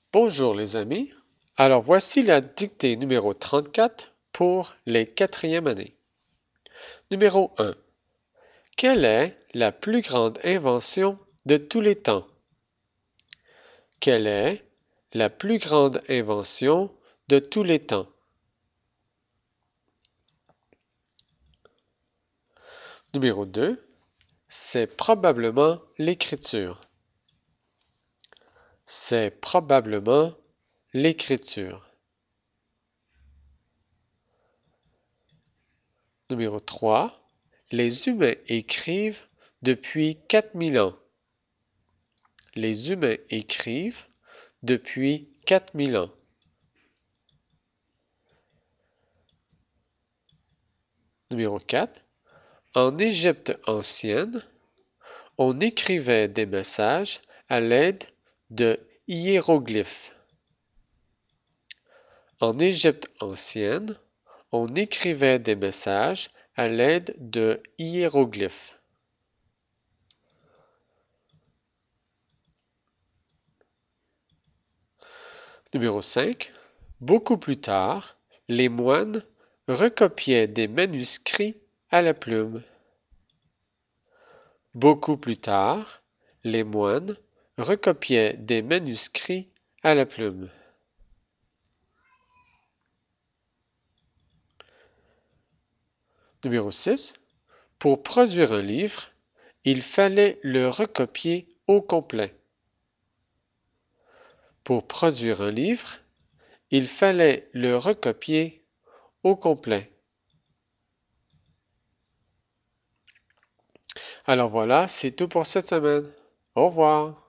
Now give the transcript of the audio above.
Bonjour les amis. Alors voici la dictée numéro 34 pour les quatrièmes années. Numéro 1. Quelle est la plus grande invention de tous les temps? Quelle est la plus grande invention de tous les temps? Numéro 2. C'est probablement l'écriture. C'est probablement l'écriture. Numéro 3. Les humains écrivent depuis 4000 ans. Les humains écrivent depuis 4000 ans. Numéro 4. En Égypte ancienne, on écrivait des messages à l'aide de hiéroglyphes. En Égypte ancienne, on écrivait des messages à l'aide de hiéroglyphes. Numéro 5. Beaucoup plus tard, les moines recopiaient des manuscrits à la plume. Beaucoup plus tard, les moines recopiaient des manuscrits à la plume. Numéro 6. Pour produire un livre, il fallait le recopier au complet. Pour produire un livre, il fallait le recopier au complet. Alors voilà, c'est tout pour cette semaine. Au revoir.